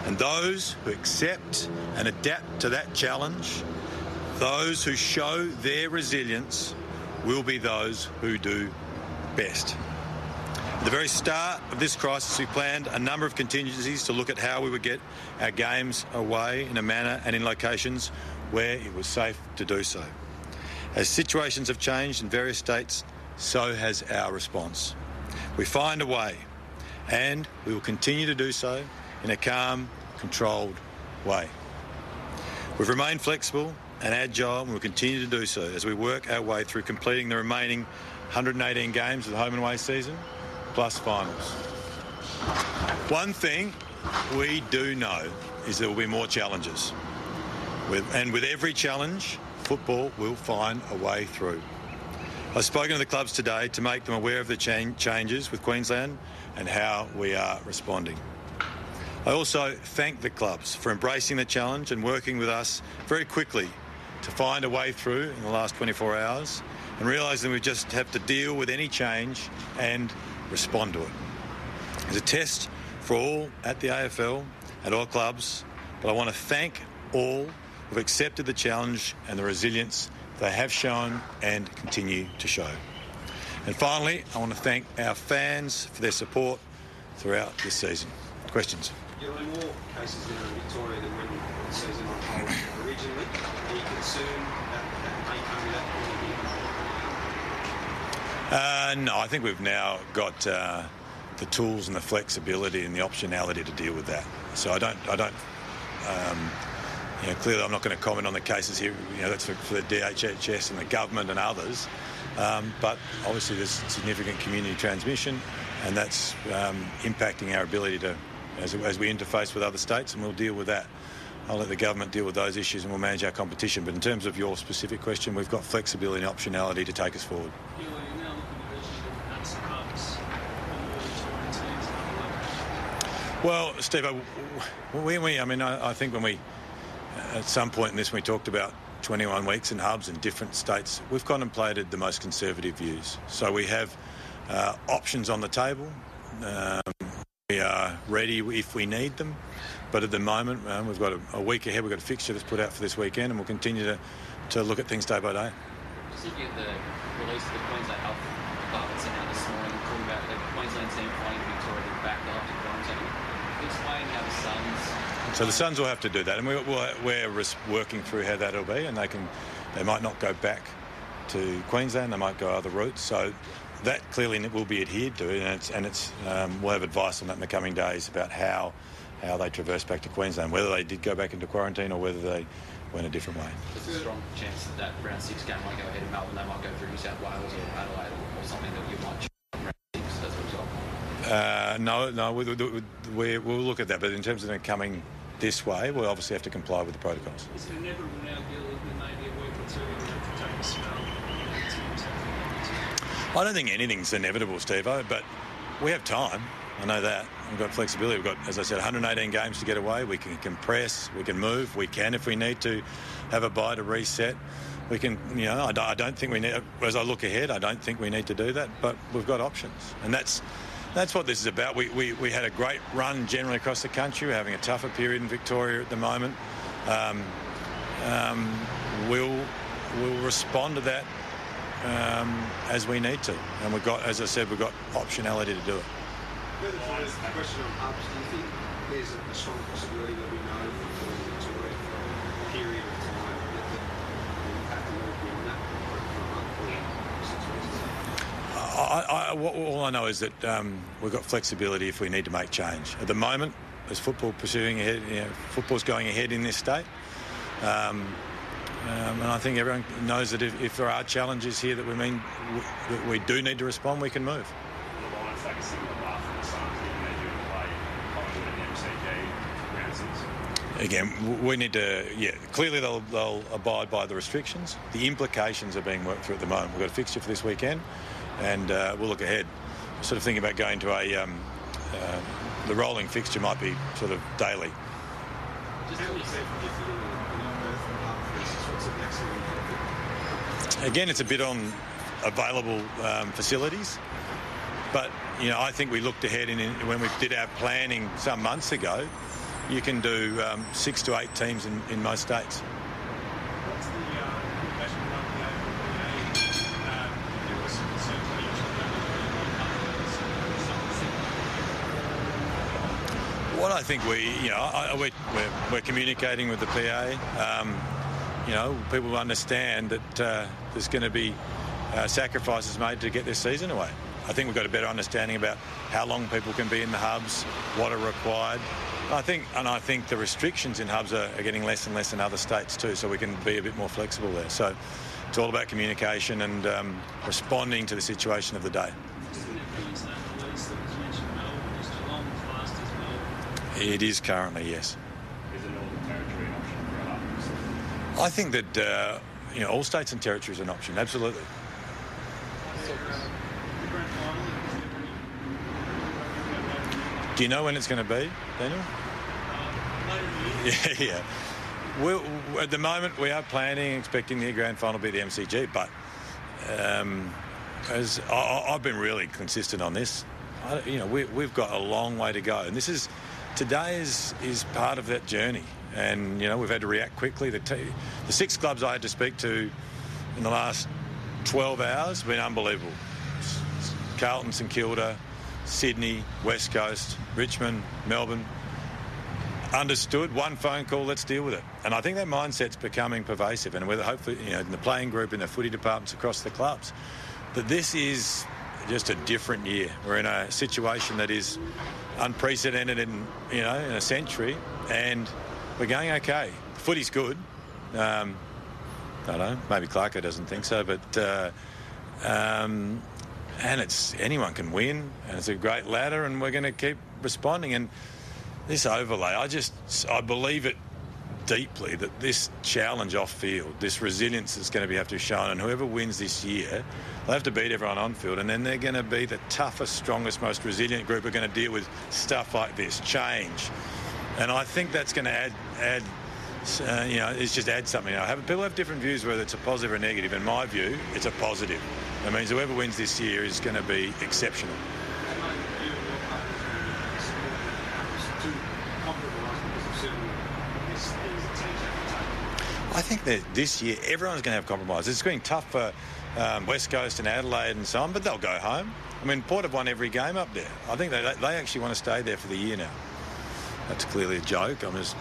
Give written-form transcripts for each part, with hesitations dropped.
And those who accept and adapt to that challenge, those who show their resilience, will be those who do best. At the very start of this crisis, we planned a number of contingencies to look at how we would get our games away in a manner and in locations where it was safe to do so. As situations have changed in various states, so has our response. We find a way, and we will continue to do so in a calm, controlled way. We've remained flexible and agile, and we'll continue to do so as we work our way through completing the remaining 118 games of the home and away season, plus finals. One thing we do know is there will be more challenges. And with every challenge, football will find a way through. I've spoken to the clubs today to make them aware of the changes with Queensland and how we are responding. I also thank the clubs for embracing the challenge and working with us very quickly to find a way through in the last 24 hours and realising we just have to deal with any change and respond to it. It's a test for all at the AFL, at all clubs, but I want to thank all who've accepted the challenge and the resilience they have shown and continue to show. And finally, I want to thank our fans for their support throughout this season. Questions? There were more cases there in Victoria than when the season unfolded originally. Are you concerned that may come to that point of view? No, I think we've now got the tools and the flexibility and the optionality to deal with that. So I don't. Clearly, I'm not going to comment on the cases here. That's for the DHHS and the government and others. But obviously, there's significant community transmission, and that's impacting our ability to, as we interface with other states, and we'll deal with that. I'll let the government deal with those issues, and we'll manage our competition. But in terms of your specific question, we've got flexibility and optionality to take us forward. Well, Steve, I think when we, at some point in this, we talked about 21 weeks in hubs in different states, we've contemplated the most conservative views. So we have options on the table. We are ready if we need them. But at the moment, we've got a week ahead. We've got a fixture that's put out for this weekend, and we'll continue to look at things day by day. Just looking at the release of the Queensland Health Department sent out this morning, talking about the Queensland team playing Victoria back after quarantine. Explain how the Suns... So the Suns will have to do that, and we're working through how that'll be, and they might not go back to Queensland, they might go other routes. So that clearly will be adhered to, and we'll have advice on that in the coming days about how they traverse back to Queensland, whether they did go back into quarantine or whether they went a different way. There's a strong chance that round 6 game might go ahead in Melbourne. They might go through New South Wales or Adelaide or something that you might choose round 6 as a result. No, we'll look at that. But in terms of them coming this way, we'll obviously have to comply with the protocols. Is it inevitable now, Gil, that maybe a week or two you have to take a spell? I don't think anything's inevitable, Steve-o, but we have time. I know that. We've got flexibility. We've got, as I said, 118 games to get away. We can compress. We can move. We can, if we need to, have a bye to reset. We can, I don't think we need, as I look ahead, I don't think we need to do that, but we've got options. And that's what this is about. We had a great run generally across the country. We're having a tougher period in Victoria at the moment. We'll respond to that as we need to. And we've got, as I said, we've got optionality to do it. Further to this question on hubs, do you think there's a strong possibility that we know from Victoria for a period of time that we have to move beyond that for a month or 6 weeks? All I know is that we've got flexibility if we need to make change. At the moment, as football pursuing ahead, football's going ahead in this state. And I think everyone knows that if there are challenges here that we do need to respond, we can move. Again, we need to, clearly they'll abide by the restrictions. The implications are being worked through at the moment. We've got a fixture for this weekend, and we'll look ahead. We're sort of thinking about going to the rolling fixture might be sort of daily. Again, it's a bit on available facilities, but I think we looked ahead when we did our planning some months ago. you can do 6 to 8 teams in most states. What's the investment on the AFLPA? There was some concerns that you should have What I think we're communicating with the PA. People understand that there's going to be sacrifices made to get this season away. I think we've got a better understanding about how long people can be in the hubs, what are required. I think the restrictions in hubs are getting less and less in other states too, so we can be a bit more flexible there. So it's all about communication and responding to the situation of the day. It is currently, yes. Is the Northern Territory an option for a hub? I think that all states and territories are an option, absolutely. Do you know when it's going to be, Daniel? Yeah. At the moment, we are planning, expecting the grand final to be the MCG, but as I've been really consistent on this, we've got a long way to go, and today is part of that journey, and we've had to react quickly. The 6 clubs I had to speak to in the last 12 hours have been unbelievable. Carlton, St Kilda, Sydney, West Coast, Richmond, Melbourne. Understood, one phone call, let's deal with it. And I think that mindset's becoming pervasive, and whether hopefully in the playing group, in the footy departments across the clubs, that this is just a different year. We're in a situation that is unprecedented in a century, and we're going okay. Footy's good. I don't know, maybe Clarko doesn't think so, but and anyone can win, and it's a great ladder, and we're going to keep responding. And this overlay, I believe it deeply that this challenge off field, this resilience is going to have to be shown, and whoever wins this year, they'll have to beat everyone on field, and then they're going to be the toughest, strongest, most resilient group who are going to deal with stuff like this, change. And I think that's going to add it's just add something. People have different views whether it's a positive or a negative. In my view, it's a positive. That means whoever wins this year is going to be exceptional. I think that this year everyone's going to have compromise. It's going to be tough for West Coast and Adelaide and so on, but they'll go home. I mean, Port have won every game up there. I think they actually want to stay there for the year now. That's clearly a joke. I'm just,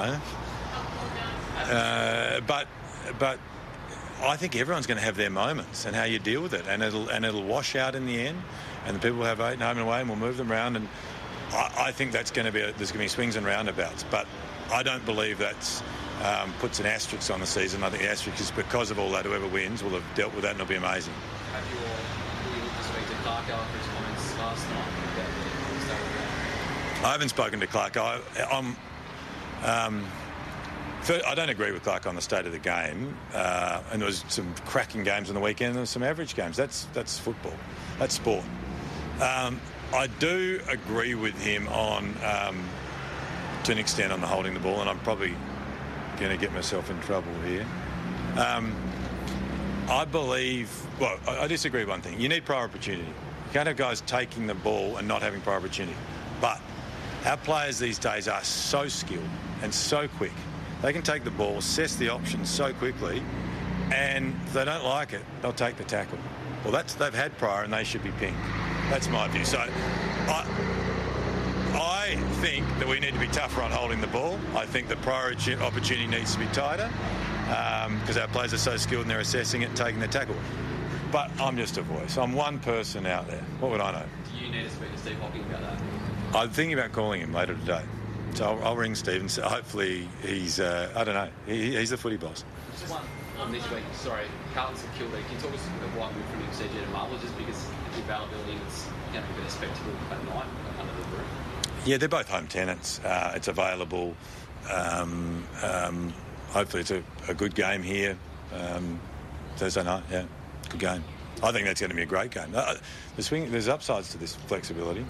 but I think everyone's going to have their moments and how you deal with it, and it'll wash out in the end, and the people will have 8 home and away, and we'll move them around. And I think there's going to be swings and roundabouts, but I don't believe that's puts an asterisk on the season. I think the asterisk is because of all that. Whoever wins will have dealt with that, and it'll be amazing. Have you all looked to speak to Clarko after his comments last night about the start of the game? I haven't spoken to Clarko. I don't agree with Clarko on the state of the game, and there was some cracking games on the weekend, and there was some average games. That's football. That's sport. I do agree with him on, to an extent, on the holding the ball, and I'm probably going to get myself in trouble here. I disagree with one thing. You need prior opportunity. You can't have guys taking the ball and not having prior opportunity. But our players these days are so skilled and so quick. They can take the ball, assess the options so quickly, and if they don't like it, they'll take the tackle. Well, they've had prior, and they should be pinged. That's my view. So I think that we need to be tougher on holding the ball. I think the prior opportunity needs to be tighter because our players are so skilled and they're assessing it and taking the tackle. But I'm just a voice. I'm one person out there. What would I know? Do you need to speak to Steve Hocking about that? I'm thinking about calling him later today. So I'll ring Steve and hopefully he's, I don't know, he's the footy boss. Just one on this week, sorry, Carlton St Kilda. Can you talk us about why we from MCG to Marvel, just because the availability and it's going to be a bit of spectacle at night under the roof? Yeah, they're both home tenants. It's available. Hopefully it's a good game here Thursday night, yeah, good game. I think that's going to be a great game. There's upsides to this flexibility.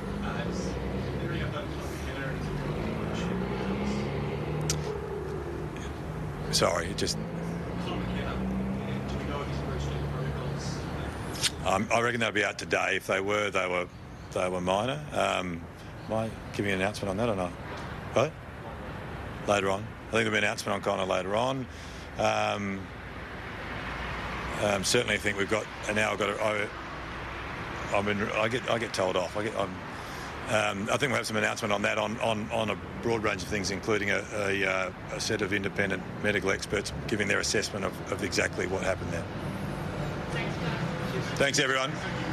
Sorry, it just... I reckon they'll be out today. If they were minor. Am I giving an announcement on that or not? What? Later on. I think there'll be an announcement on Connor later on. Certainly, I think we've got, and now I've got to. I get told off. I think we'll have some announcement on that on a broad range of things, including a set of independent medical experts giving their assessment of exactly what happened there. Thanks, everyone.